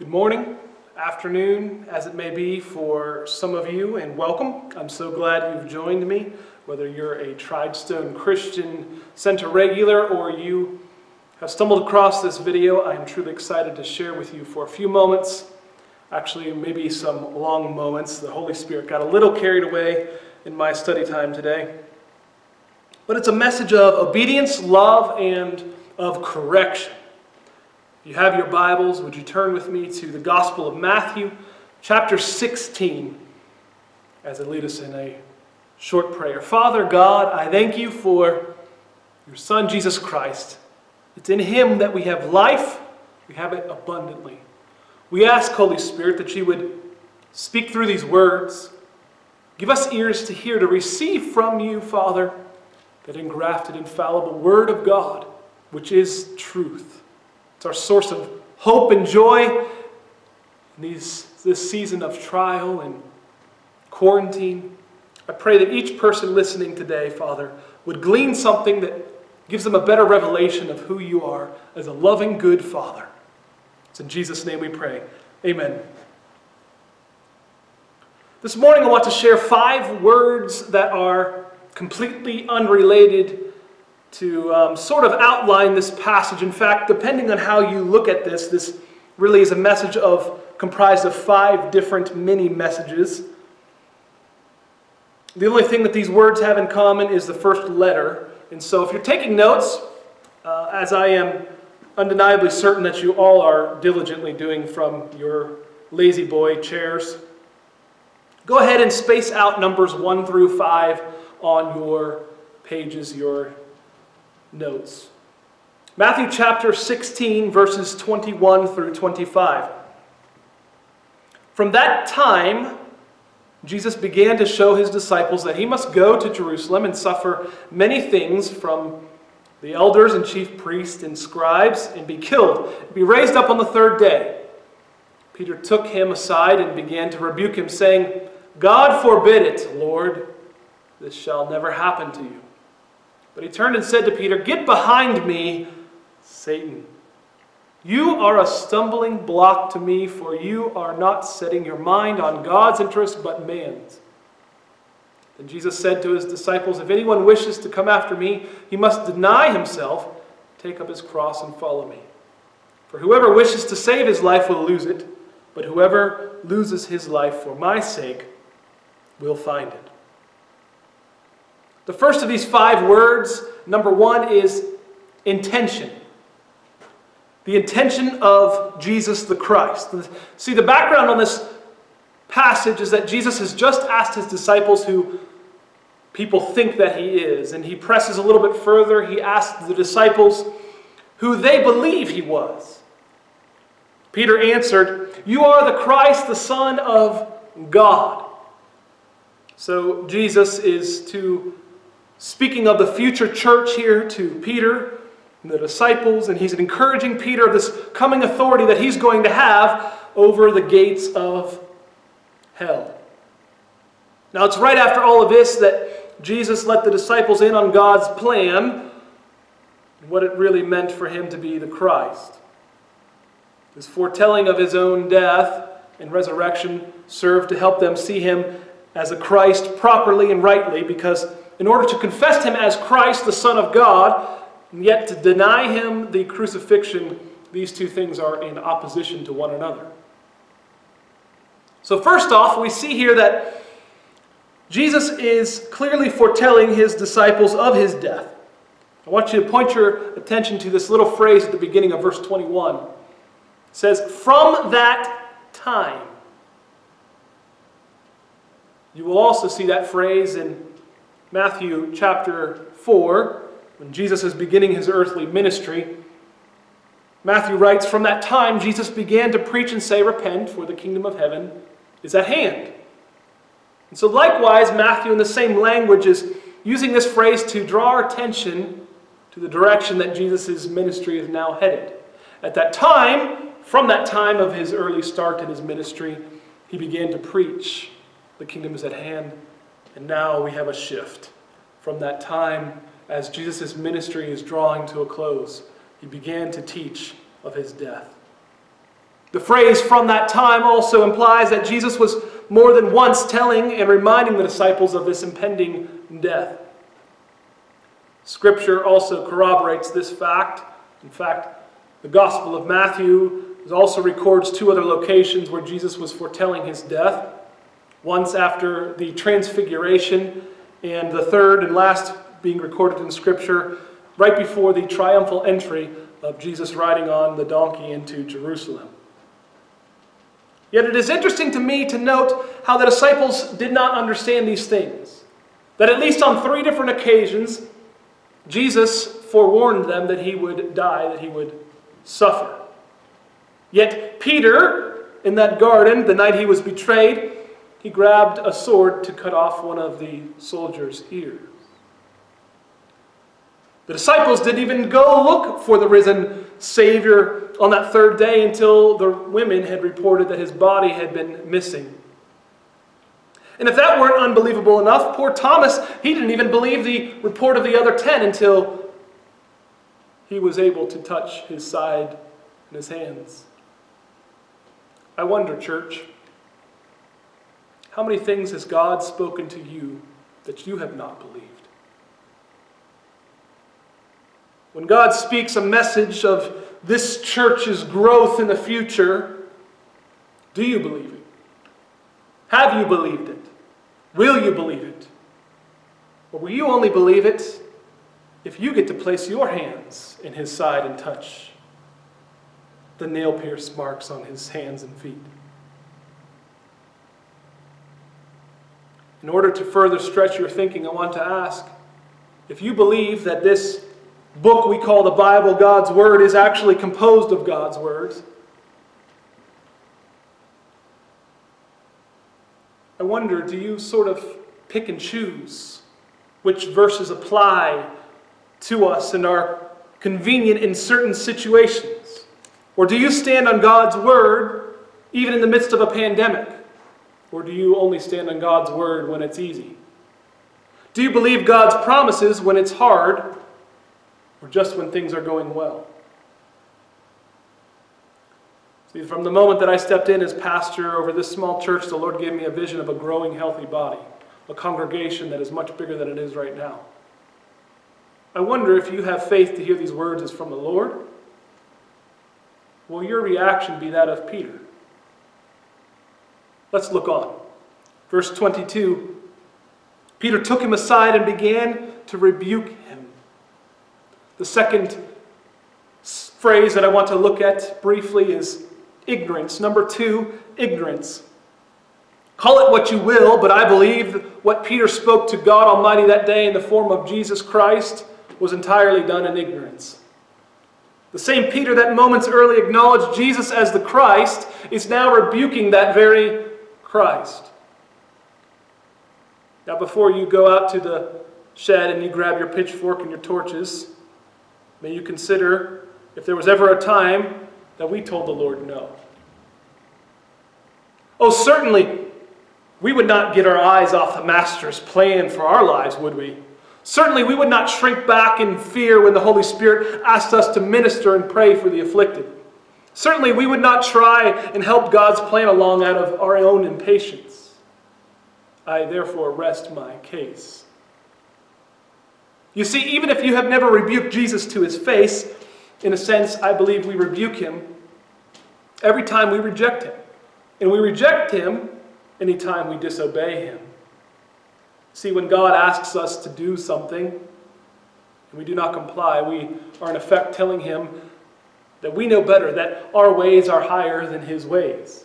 Good morning, afternoon, as it may be for some of you, and welcome. I'm so glad you've joined me, whether you're a Tridestone Christian Center regular or you have stumbled across this video. I am truly excited to share with you for a few moments, actually maybe some long moments. The Holy Spirit got a little carried away in my study time today. But it's a message of obedience, love, and of correction. If you have your Bibles, would you turn with me to the Gospel of Matthew, chapter 16, as I lead us in a short prayer. Father God, I thank you for your Son, Jesus Christ. It's in him that we have life. We have it abundantly. We ask, Holy Spirit, that you would speak through these words. Give us ears to hear, to receive from you, Father, that engrafted, infallible Word of God, which is truth. It's our source of hope and joy in this season of trial and quarantine. I pray that each person listening today, Father, would glean something that gives them a better revelation of who you are as a loving, good Father. It's in Jesus' name we pray. Amen. This morning I want to share 5 words that are completely unrelated to sort of outline this passage. In fact, depending on how you look at this really is a message comprised of 5 different mini messages. The only thing that these words have in common is the first letter. And so if you're taking notes, as I am undeniably certain that you all are diligently doing from your lazy boy chairs, go ahead and space out numbers 1 through 5 on your pages, your notes. Matthew chapter 16, verses 21 through 25. From that time, Jesus began to show his disciples that he must go to Jerusalem and suffer many things from the elders and chief priests and scribes and be killed, and be raised up on the 3rd day. Peter took him aside and began to rebuke him, saying, "God forbid it, Lord, this shall never happen to you." But he turned and said to Peter, "Get behind me, Satan. You are a stumbling block to me, for you are not setting your mind on God's interest, but man's." Then Jesus said to his disciples, "If anyone wishes to come after me, he must deny himself, take up his cross, and follow me. For whoever wishes to save his life will lose it, but whoever loses his life for my sake will find it." The first of these 5 words, number 1, is intention. The intention of Jesus the Christ. See, the background on this passage is that Jesus has just asked his disciples who people think that he is. And he presses a little bit further. He asks the disciples who they believe he was. Peter answered, "You are the Christ, the Son of God." So Jesus is speaking of the future church here to Peter and the disciples, and he's encouraging Peter of this coming authority that he's going to have over the gates of hell. Now it's right after all of this that Jesus let the disciples in on God's plan and what it really meant for him to be the Christ. His foretelling of his own death and resurrection served to help them see him as a Christ properly and rightly, because in order to confess him as Christ, the Son of God, and yet to deny him the crucifixion, these two things are in opposition to one another. So first off, we see here that Jesus is clearly foretelling his disciples of his death. I want you to point your attention to this little phrase at the beginning of verse 21. It says, "From that time." You will also see that phrase in Matthew chapter 4, when Jesus is beginning his earthly ministry. Matthew writes, "From that time Jesus began to preach and say, 'Repent, for the kingdom of heaven is at hand.'" And so likewise, Matthew in the same language is using this phrase to draw our attention to the direction that Jesus' ministry is now headed. At that time, from that time of his early start in his ministry, he began to preach, "The kingdom is at hand." And now we have a shift. From that time, as Jesus' ministry is drawing to a close, he began to teach of his death. The phrase "from that time" also implies that Jesus was more than once telling and reminding the disciples of this impending death. Scripture also corroborates this fact. In fact, the Gospel of Matthew also records two other locations where Jesus was foretelling his death. Once after the Transfiguration, and the third and last being recorded in Scripture right before the triumphal entry of Jesus riding on the donkey into Jerusalem. Yet it is interesting to me to note how the disciples did not understand these things. That at least on 3 different occasions, Jesus forewarned them that he would die, that he would suffer. Yet Peter, in that garden, the night he was betrayed, he grabbed a sword to cut off one of the soldiers' ears. The disciples didn't even go look for the risen Savior on that third day until the women had reported that his body had been missing. And if that weren't unbelievable enough, poor Thomas, he didn't even believe the report of the other 10 until he was able to touch his side and his hands. I wonder, church, how many things has God spoken to you that you have not believed? When God speaks a message of this church's growth in the future, do you believe it? Have you believed it? Will you believe it? Or will you only believe it if you get to place your hands in his side and touch the nail-pierced marks on his hands and feet? In order to further stretch your thinking, I want to ask, if you believe that this book we call the Bible, God's Word, is actually composed of God's words, I wonder, do you sort of pick and choose which verses apply to us and are convenient in certain situations? Or do you stand on God's Word even in the midst of a pandemic? Or do you only stand on God's Word when it's easy? Do you believe God's promises when it's hard, or just when things are going well? See, from the moment that I stepped in as pastor over this small church, the Lord gave me a vision of a growing, healthy body, a congregation that is much bigger than it is right now. I wonder if you have faith to hear these words as from the Lord. Will your reaction be that of Peter? Let's look on. Verse 22, Peter took him aside and began to rebuke him. The second phrase that I want to look at briefly is ignorance. Number 2, ignorance. Call it what you will, but I believe what Peter spoke to God Almighty that day in the form of Jesus Christ was entirely done in ignorance. The same Peter that moments earlier acknowledged Jesus as the Christ is now rebuking that very Christ. Now, before you go out to the shed and you grab your pitchfork and your torches, may you consider if there was ever a time that we told the Lord no. Oh, certainly, we would not get our eyes off the Master's plan for our lives, would we? Certainly, we would not shrink back in fear when the Holy Spirit asked us to minister and pray for the afflicted. Certainly, we would not try and help God's plan along out of our own impatience. I therefore rest my case. You see, even if you have never rebuked Jesus to his face, in a sense, I believe we rebuke him every time we reject him. And we reject him anytime we disobey him. See, when God asks us to do something and we do not comply, we are in effect telling him that we know better, that our ways are higher than his ways.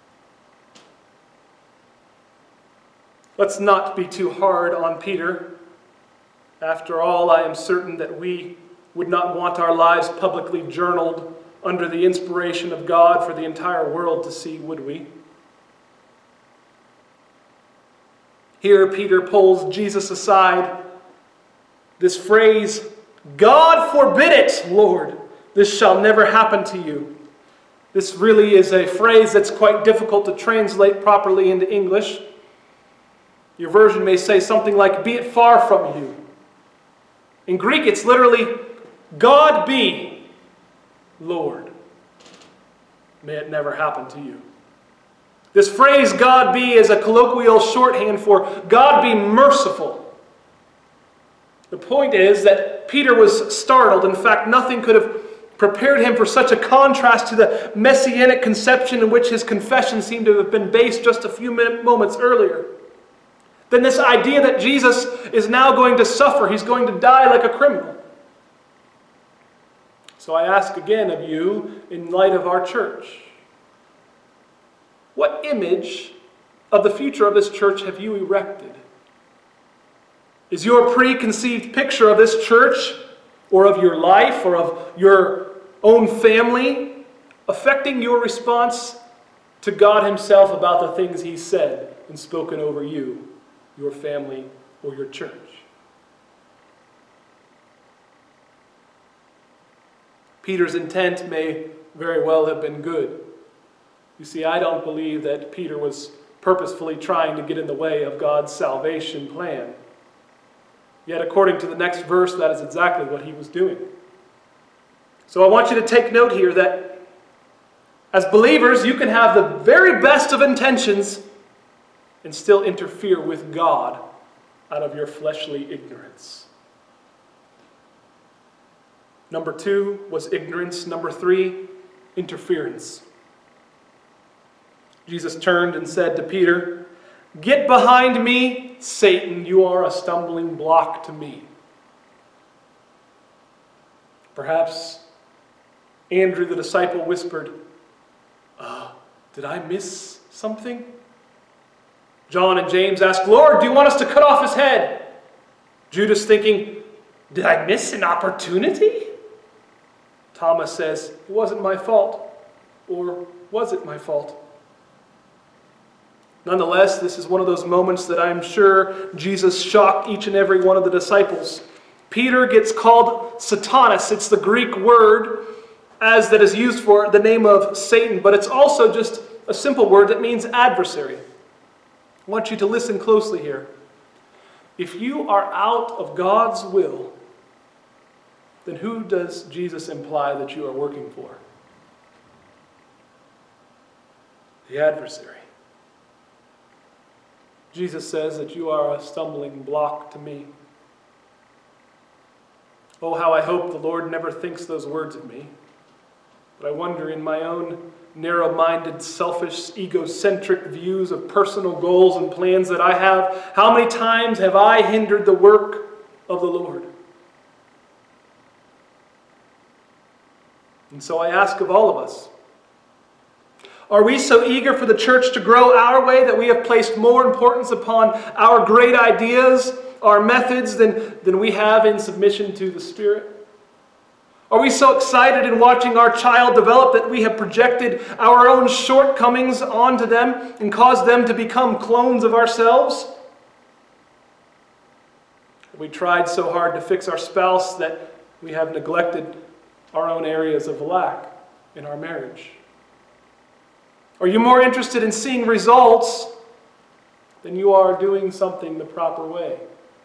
Let's not be too hard on Peter. After all, I am certain that we would not want our lives publicly journaled under the inspiration of God for the entire world to see, would we? Here Peter pulls Jesus aside. This phrase, "God forbid it, Lord, this shall never happen to you." This really is a phrase that's quite difficult to translate properly into English. Your version may say something like, "Be it far from you." In Greek, it's literally, "God be, Lord." may it never happen to you. This phrase, God be, is a colloquial shorthand for God be merciful. The point is that Peter was startled. In fact, nothing could have prepared him for such a contrast to the messianic conception in which his confession seemed to have been based just a few moments earlier. Then this idea that Jesus is now going to suffer, he's going to die like a criminal. So I ask again of you, in light of our church, what image of the future of this church have you erected? Is your preconceived picture of this church, or of your life, or of your own family, affecting your response to God Himself about the things He said and spoken over you, your family, or your church? Peter's intent may very well have been good. You see, I don't believe that Peter was purposefully trying to get in the way of God's salvation plan. Yet, according to the next verse, that is exactly what he was doing. So I want you to take note here that as believers, you can have the very best of intentions and still interfere with God out of your fleshly ignorance. Number 2 was ignorance. Number 3, interference. Jesus turned and said to Peter, "Get behind me, Satan, you are a stumbling block to me." Perhaps Andrew the disciple whispered, "Did I miss something?" John and James asked, "Lord, do you want us to cut off his head?" Judas thinking, "Did I miss an opportunity?" Thomas says, "It wasn't my fault." Or was it my fault? Nonetheless, this is one of those moments that I'm sure Jesus shocked each and every one of the disciples. Peter gets called Satanas. It's the Greek word that is used for the name of Satan, but it's also just a simple word that means adversary. I want you to listen closely here. If you are out of God's will, then who does Jesus imply that you are working for? The adversary. Jesus says that you are a stumbling block to me. Oh, how I hope the Lord never thinks those words of me. But I wonder, in my own narrow-minded, selfish, egocentric views of personal goals and plans that I have, how many times have I hindered the work of the Lord? And so I ask of all of us, are we so eager for the church to grow our way that we have placed more importance upon our great ideas, our methods, than we have in submission to the Spirit? Are we so excited in watching our child develop that we have projected our own shortcomings onto them and caused them to become clones of ourselves? Have we tried so hard to fix our spouse that we have neglected our own areas of lack in our marriage? Are you more interested in seeing results than you are doing something the proper way?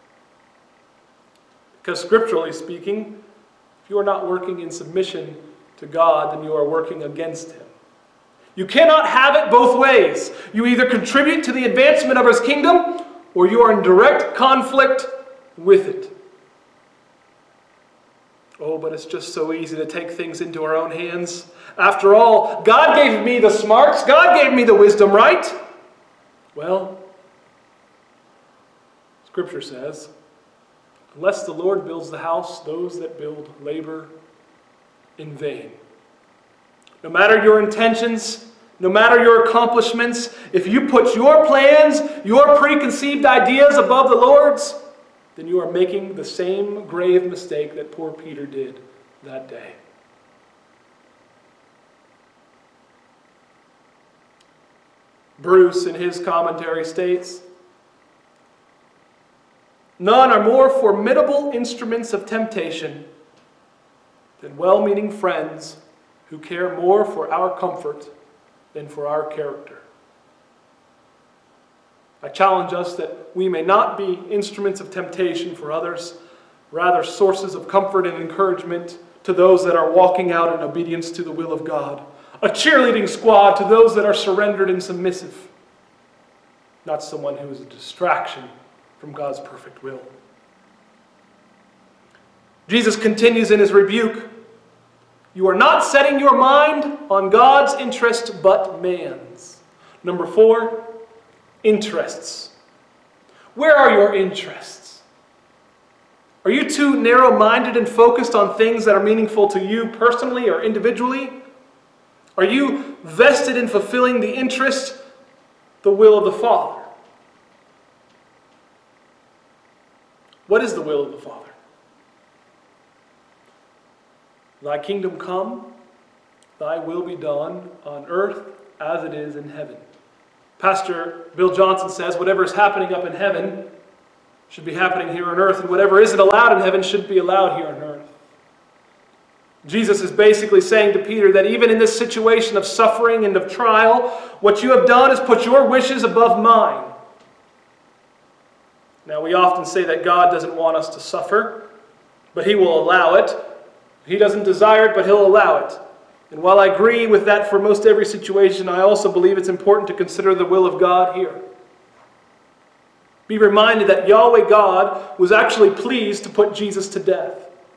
Because scripturally speaking, if you are not working in submission to God, then you are working against Him. You cannot have it both ways. You either contribute to the advancement of His kingdom, or you are in direct conflict with it. Oh, but it's just so easy to take things into our own hands. After all, God gave me the smarts. God gave me the wisdom, right? Well, Scripture says, unless the Lord builds the house, those that build labor in vain. No matter your intentions, no matter your accomplishments, if you put your plans, your preconceived ideas above the Lord's, then you are making the same grave mistake that poor Peter did that day. Bruce, in his commentary, states, "None are more formidable instruments of temptation than well-meaning friends who care more for our comfort than for our character." I challenge us that we may not be instruments of temptation for others, rather sources of comfort and encouragement to those that are walking out in obedience to the will of God. a cheerleading squad to those that are surrendered and submissive, not someone who is a distraction from God's perfect will. Jesus continues in his rebuke. You are not setting your mind on God's interest, but man's. Number 4, interests. Where are your interests? Are you too narrow-minded and focused on things that are meaningful to you personally or individually? Are you vested in fulfilling the interest, the will of the Father? What is the will of the Father? Thy kingdom come, thy will be done on earth as it is in heaven. Pastor Bill Johnson says whatever is happening up in heaven should be happening here on earth, and whatever isn't allowed in heaven should be allowed here on earth. Jesus is basically saying to Peter that even in this situation of suffering and of trial, what you have done is put your wishes above mine. Now, we often say that God doesn't want us to suffer, but he will allow it. He doesn't desire it, but he'll allow it. And while I agree with that for most every situation, I also believe it's important to consider the will of God here. Be reminded that Yahweh God was actually pleased to put Jesus to death.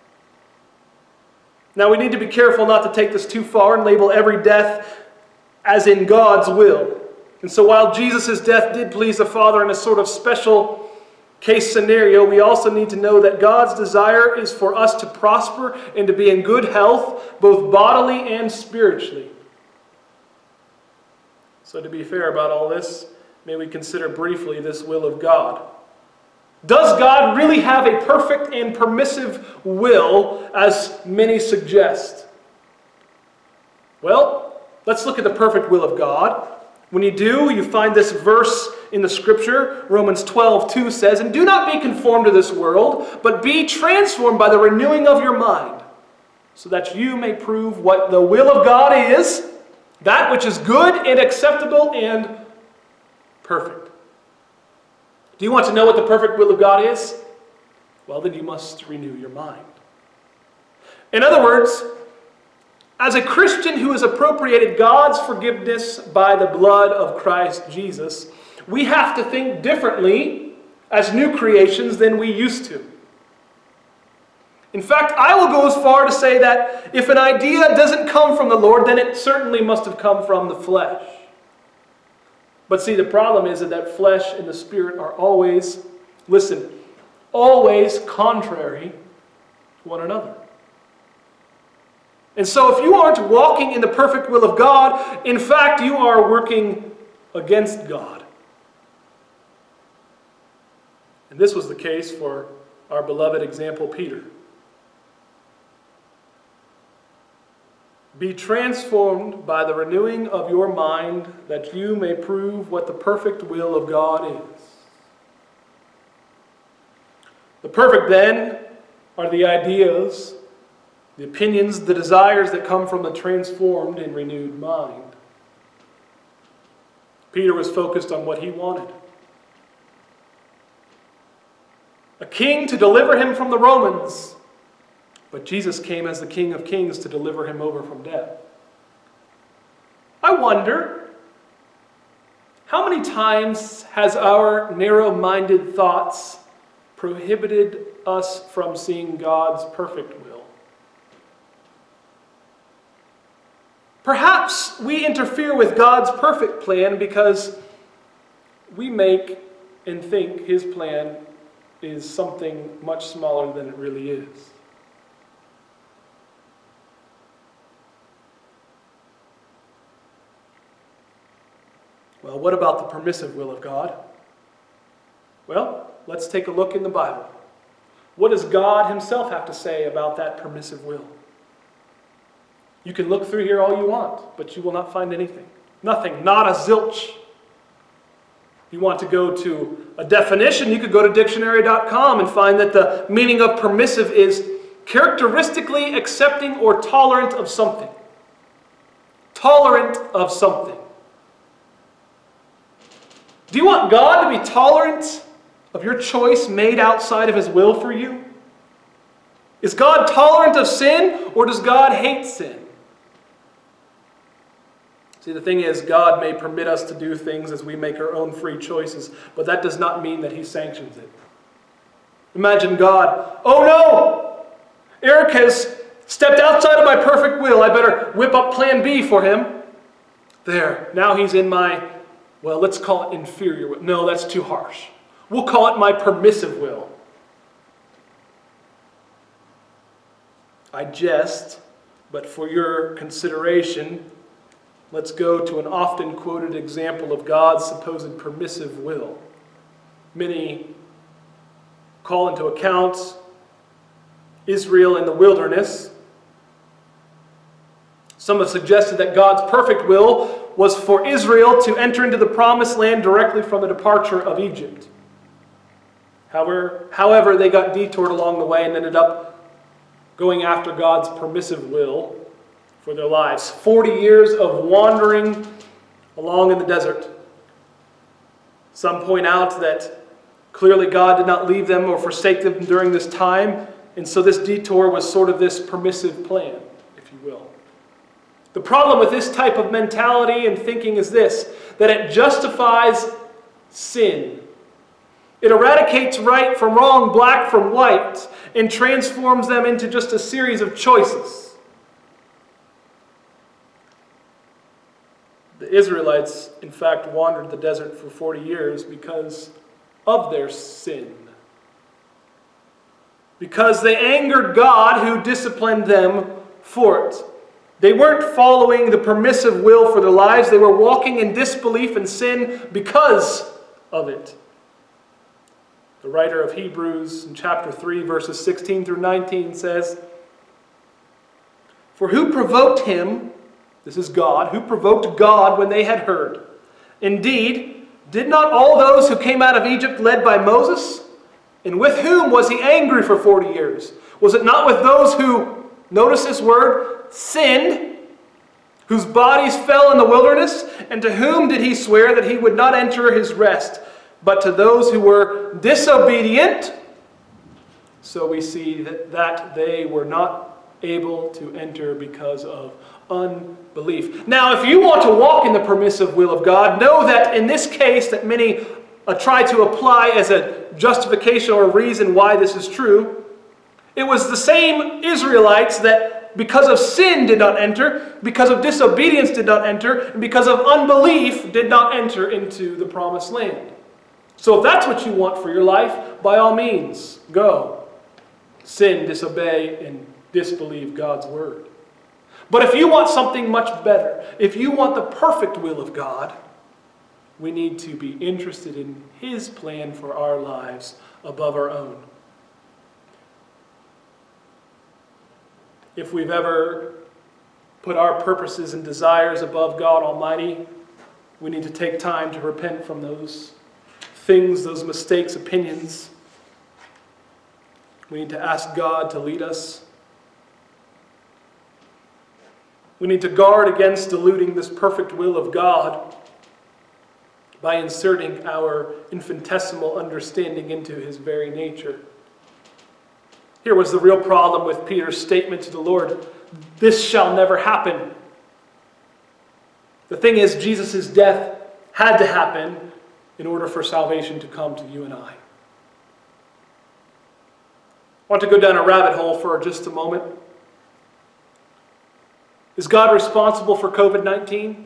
Now, we need to be careful not to take this too far and label every death as in God's will. And so while Jesus' death did please the Father in a sort of special case scenario, we also need to know that God's desire is for us to prosper and to be in good health, both bodily and spiritually. So to be fair about all this, may we consider briefly this will of God. Does God really have a perfect and permissive will, as many suggest? Well, let's look at the perfect will of God. When you do, you find this verse in the Scripture. Romans 12:2 says, "And do not be conformed to this world, but be transformed by the renewing of your mind, so that you may prove what the will of God is, that which is good and acceptable and perfect." Do you want to know what the perfect will of God is? Well, then you must renew your mind. In other words, as a Christian who has appropriated God's forgiveness by the blood of Christ Jesus, we have to think differently as new creations than we used to. In fact, I will go as far to say that if an idea doesn't come from the Lord, then it certainly must have come from the flesh. But see, the problem is that flesh and the spirit are always, listen, always contrary to one another. And so if you aren't walking in the perfect will of God, in fact, you are working against God. And this was the case for our beloved example, Peter. Be transformed by the renewing of your mind, that you may prove what the perfect will of God is. The perfect, then, are the ideas, the opinions, the desires that come from the transformed and renewed mind. Peter was focused on what he wanted. A king to deliver him from the Romans. But Jesus came as the King of Kings to deliver him over from death. I wonder, how many times has our narrow-minded thoughts prohibited us from seeing God's perfect will? Perhaps we interfere with God's perfect plan because we make and think his plan is something much smaller than it really is. Well, what about the permissive will of God? Well, let's take a look in the Bible. What does God himself have to say about that permissive will? You can look through here all you want, but you will not find anything. Nothing, not a zilch. If you want to go to a definition, you could go to dictionary.com and find that the meaning of permissive is characteristically accepting or tolerant of something. Tolerant of something. Do you want God to be tolerant of your choice made outside of his will for you? Is God tolerant of sin, or does God hate sin? See, the thing is, God may permit us to do things as we make our own free choices, but that does not mean that He sanctions it. Imagine God, oh no! Eric has stepped outside of my perfect will. I better whip up plan B for him. There, now he's in my, well, let's call it inferior will. No, that's too harsh. We'll call it my permissive will. I jest, but for your consideration, let's go to an often quoted example of God's supposed permissive will. Many call into account Israel in the wilderness. Some have suggested that God's perfect will was for Israel to enter into the promised land directly from the departure of Egypt. However, they got detoured along the way and ended up going after God's permissive will for their lives. 40 years of wandering along in the desert. Some point out that clearly God did not leave them or forsake them during this time, and so this detour was sort of this permissive plan, if you will. The problem with this type of mentality and thinking is this, that it justifies sin. It eradicates right from wrong, black from white, and transforms them into just a series of choices. The Israelites, in fact, wandered the desert for 40 years because of their sin. Because they angered God who disciplined them for it. They weren't following the permissive will for their lives. They were walking in disbelief and sin because of it. The writer of Hebrews in chapter 3, verses 16 through 19 says, "For who provoked him," this is God, "who provoked God when they had heard? Indeed, did not all those who came out of Egypt led by Moses? And with whom was he angry for 40 years? Was it not with those who," notice this word, "sinned, whose bodies fell in the wilderness? And to whom did he swear that he would not enter his rest, but to those who were disobedient?" So we see that they were not able to enter because of unbelief. Now, if you want to walk in the permissive will of God, know that in this case that many try to apply as a justification or a reason why this is true, it was the same Israelites that because of sin did not enter, because of disobedience did not enter, and because of unbelief did not enter into the promised land. So if that's what you want for your life, by all means, go. Sin, disobey, and disbelieve God's word. But if you want something much better, if you want the perfect will of God, we need to be interested in His plan for our lives above our own. If we've ever put our purposes and desires above God Almighty, we need to take time to repent from those things, those mistakes, opinions. We need to ask God to lead us. We need to guard against diluting this perfect will of God by inserting our infinitesimal understanding into His very nature. Here was the real problem with Peter's statement to the Lord, "This shall never happen." The thing is, Jesus' death had to happen in order for salvation to come to you and I. I want to go down a rabbit hole for just a moment. Is God responsible for COVID-19?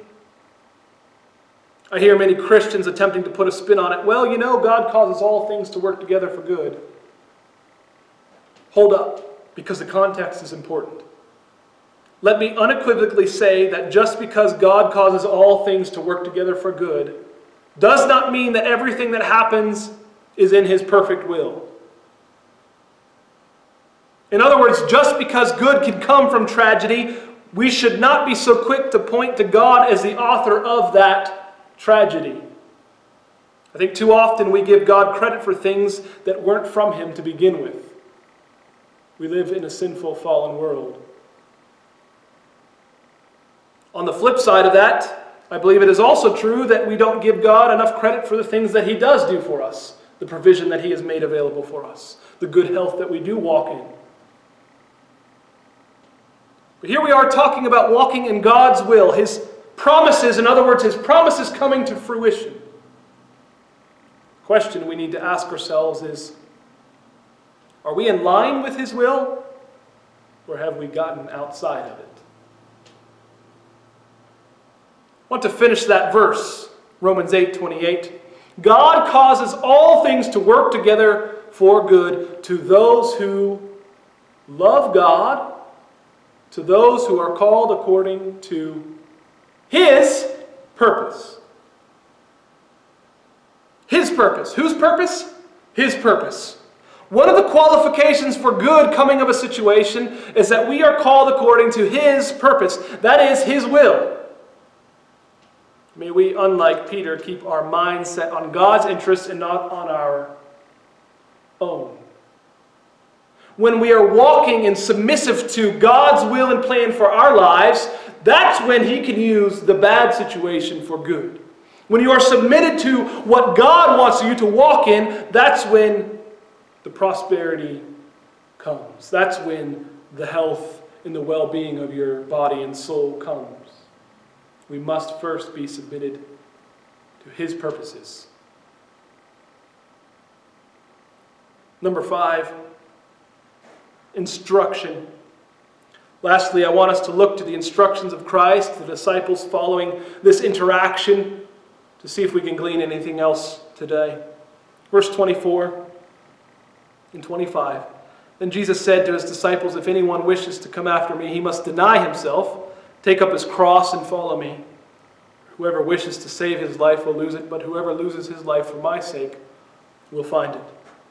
I hear many Christians attempting to put a spin on it. Well, you know, God causes all things to work together for good. Hold up, because the context is important. Let me unequivocally say that just because God causes all things to work together for good does not mean that everything that happens is in His perfect will. In other words, just because good can come from tragedy, we should not be so quick to point to God as the author of that tragedy. I think too often we give God credit for things that weren't from Him to begin with. We live in a sinful, fallen world. On the flip side of that, I believe it is also true that we don't give God enough credit for the things that He does do for us, the provision that He has made available for us, the good health that we do walk in. But here we are talking about walking in God's will, His promises, in other words, his promises coming to fruition. The question we need to ask ourselves is, are we in line with his will, or have we gotten outside of it? I want to finish that verse, Romans 8:28. God causes all things to work together for good to those who love God, to those who are called according to his purpose. His purpose. Whose purpose? His purpose. One of the qualifications for good coming of a situation is that we are called according to his purpose. That is his will. May we, unlike Peter, keep our minds set on God's interests and not on our own. When we are walking and submissive to God's will and plan for our lives, that's when he can use the bad situation for good. When you are submitted to what God wants you to walk in, that's when the prosperity comes. That's when the health and the well-being of your body and soul comes. We must first be submitted to his purposes. Number 5, instruction. Lastly, I want us to look to the instructions of Christ, the disciples following this interaction, to see if we can glean anything else today. Verse 24 and 25. Then Jesus said to his disciples, if anyone wishes to come after me, he must deny himself, take up his cross and follow me. Whoever wishes to save his life will lose it, but whoever loses his life for my sake will find it.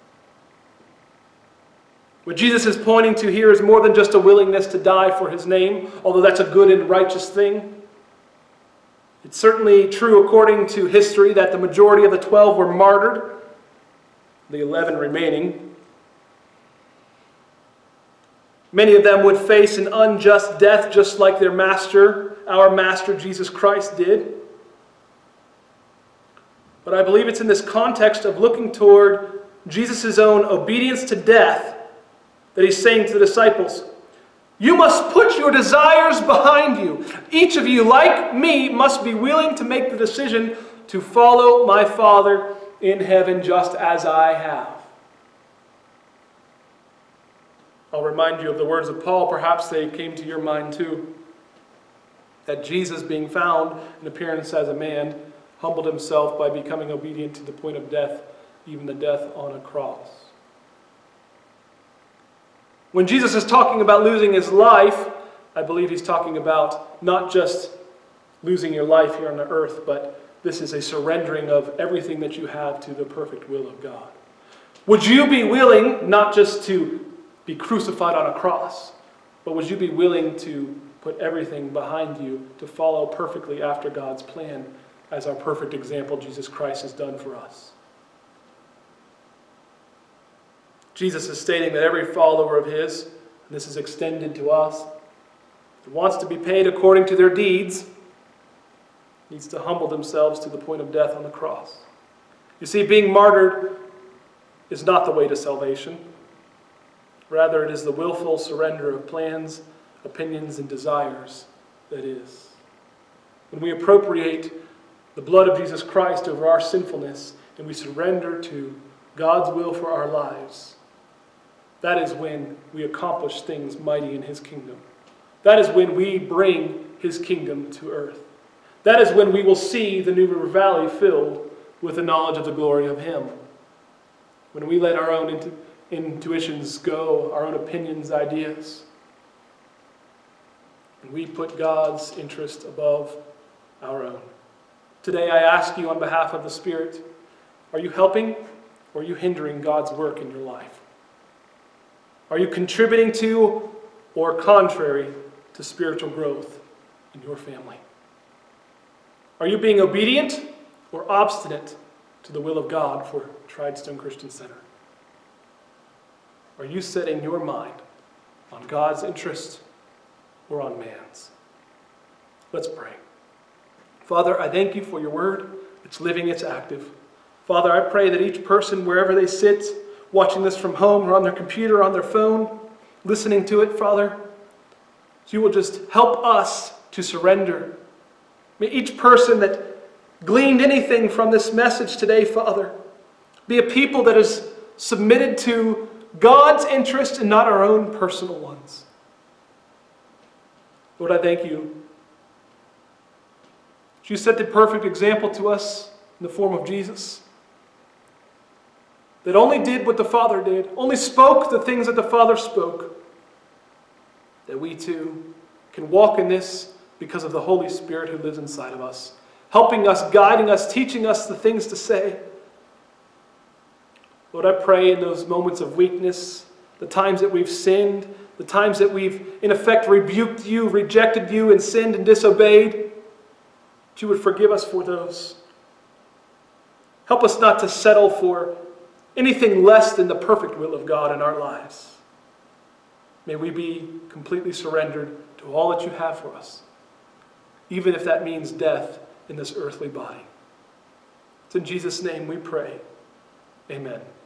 What Jesus is pointing to here is more than just a willingness to die for his name, although that's a good and righteous thing. It's certainly true according to history that the majority of the 12 were martyred, the 11 remaining. Many of them would face an unjust death just like their master, our master Jesus Christ, did. But I believe it's in this context of looking toward Jesus' own obedience to death that he's saying to the disciples, you must put your desires behind you. Each of you, like me, must be willing to make the decision to follow my Father in heaven just as I have. I'll remind you of the words of Paul. Perhaps they came to your mind too. That Jesus, being found in appearance as a man, humbled himself by becoming obedient to the point of death, even the death on a cross. When Jesus is talking about losing his life, I believe he's talking about not just losing your life here on the earth, but this is a surrendering of everything that you have to the perfect will of God. Would you be willing not just to be crucified on a cross, but would you be willing to put everything behind you to follow perfectly after God's plan as our perfect example Jesus Christ has done for us? Jesus is stating that every follower of his, and this is extended to us, who wants to be paid according to their deeds, needs to humble themselves to the point of death on the cross. You see, being martyred is not the way to salvation. Rather, it is the willful surrender of plans, opinions, and desires that is. When we appropriate the blood of Jesus Christ over our sinfulness and we surrender to God's will for our lives, that is when we accomplish things mighty in his kingdom. That is when we bring his kingdom to earth. That is when we will see the New River Valley filled with the knowledge of the glory of him. When we let our own intuitions go, our own opinions, ideas, and we put God's interest above our own. Today I ask you on behalf of the Spirit, are you helping or are you hindering God's work in your life? Are you contributing to or contrary to spiritual growth in your family? Are you being obedient or obstinate to the will of God for Tridestone Christian Center? Are you setting your mind on God's interest or on man's? Let's pray. Father, I thank you for your word. It's living, it's active. Father, I pray that each person, wherever they sit, watching this from home or on their computer, on their phone, listening to it, Father, you will just help us to surrender May each person that gleaned anything from this message today, Father, be a people that is submitted to God's interest and not our own personal ones. Lord, I thank you. You set the perfect example to us in the form of Jesus, that only did what the Father did, only spoke the things that the Father spoke, that we too can walk in this because of the Holy Spirit who lives inside of us, helping us, guiding us, teaching us the things to say. Lord, I pray in those moments of weakness, the times that we've sinned, the times that we've in effect rebuked you, rejected you, and sinned and disobeyed, that you would forgive us for those. Help us not to settle for anything less than the perfect will of God in our lives. May we be completely surrendered to all that you have for us, even if that means death in this earthly body. It's in Jesus' name we pray. Amen.